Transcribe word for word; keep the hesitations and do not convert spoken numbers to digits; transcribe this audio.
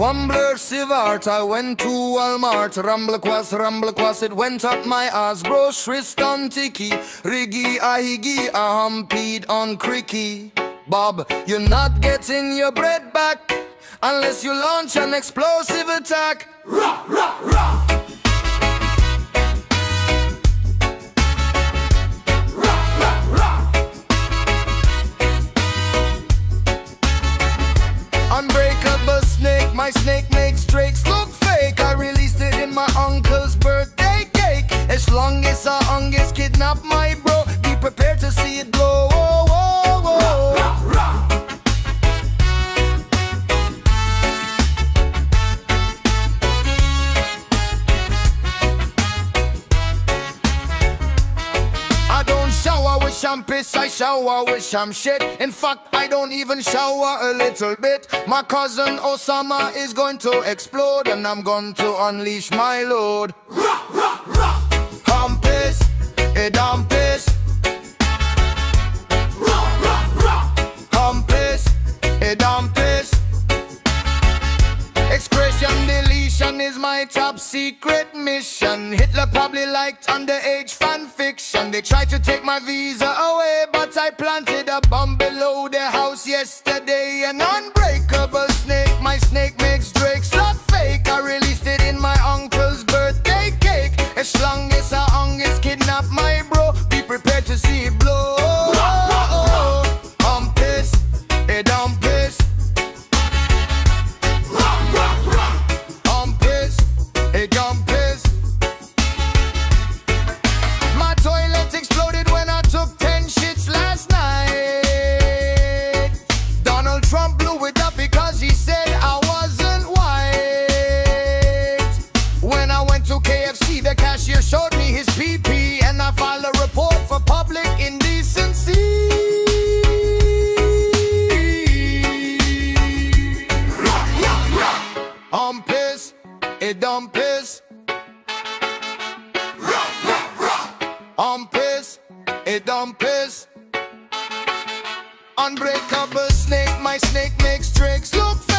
Fumbler Sivart, I went to Walmart. Rumble quas, rumble quas, it went up my ass. Groceries on ticky, riggy, ahiggy, aham, peed on cricky. Bob, you're not getting your bread back unless you launch an explosive attack. Rah, rah, rah. Unbreakable snake, my snake makes drakes look fake. I released it in my uncle's birthday cake. As long as our ungus kidnap my bro, be prepared to see it blow. Whoa, whoa, whoa. Rah, rah, rah. I don't shower with shampoo, I shower with sham shit. In fact, I don't even shower a little bit. My cousin Osama is going to explode, and I'm going to unleash my load. Rah, rah, rah. I'm pissed, it I'm pissed. Rah, rah, rah. I'm pissed, it I'm pissed. Excretion deletion is my top secret mission. Hitler probably liked underage fan fiction. They tried to take my visa away, but I planted a bomb below their house yesterday. An unbreakable snake, my snake makes drakes not fake. I released it in my uncle's birthday cake. As long as our ungus kidnap my bro, be prepared to see it blow. I'm pissed, it I'm pissed. I'm pissed, it I'm pissed. My toilet exploded when I took ten shits last night. Donald Trump blew it up because he said I wasn't white. When I went to K F C, the cashier showed me his pee pee, and I filed a report for public indecency. I'm pissed, it I'm pissed. I'm pissed, it I'm pissed. Unbreakable snake, my snake makes tricks look fake.